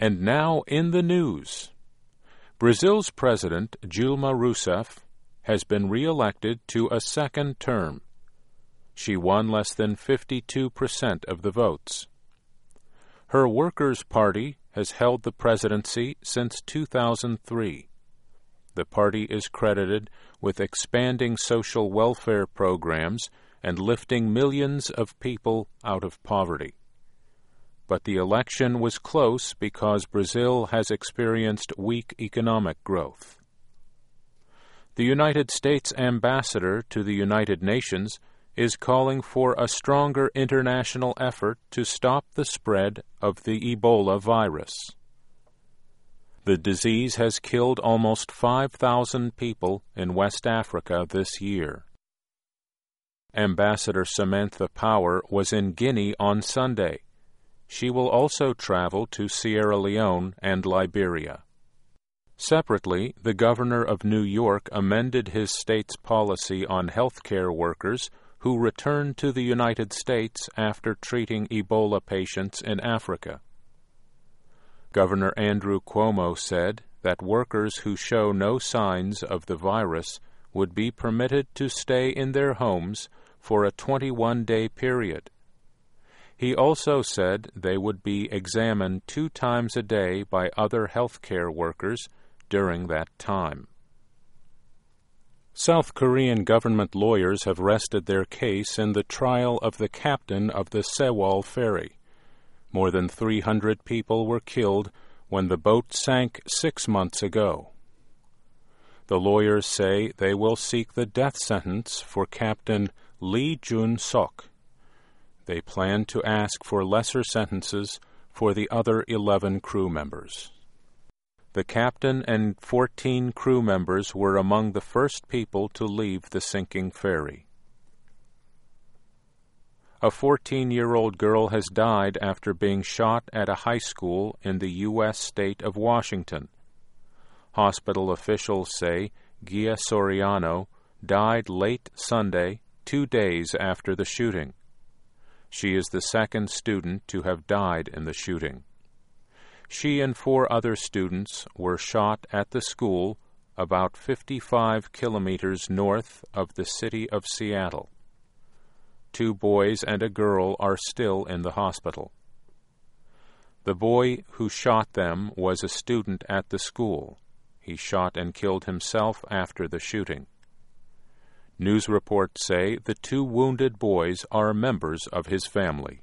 And now in the news. Brazil's President, Dilma Rousseff, has been re-elected to a second term. She won less than 52% of the votes. Her Workers' Party has held the presidency since 2003. The party is credited with expanding social welfare programs and lifting millions of people out of poverty. But the election was close because Brazil has experienced weak economic growth. The United States ambassador to the United Nations is calling for a stronger international effort to stop the spread of the Ebola virus. The disease has killed almost 5,000 people in West Africa this year. Ambassador Samantha Power was in Guinea on Sunday. She will also travel to Sierra Leone and Liberia. Separately, the governor of New York amended his state's policy on healthcare workers who returned to the United States after treating Ebola patients in Africa. Governor Andrew Cuomo said that workers who show no signs of the virus would be permitted to stay in their homes for a 21-day period. He also said they would be examined 2 times a day by other healthcare workers during that time. South Korean government lawyers have rested their case in the trial of the captain of the Sewol ferry. More than 300 people were killed when the boat sank 6 months ago. The lawyers say they will seek the death sentence for Captain Lee Jun-sok. They plan to ask for lesser sentences for the other 11 crew members. The captain and 14 crew members were among the first people to leave the sinking ferry. A 14-year-old girl has died after being shot at a high school in the U.S. state of Washington. Hospital officials say Gia Soriano died late Sunday, 2 days after the shooting. She is the second student to have died in the shooting. She and 4 other students were shot at the school about 55 kilometers north of the city of Seattle. 2 boys and a girl are still in the hospital. The boy who shot them was a student at the school. He shot and killed himself after the shooting. News reports say the 2 wounded boys are members of his family.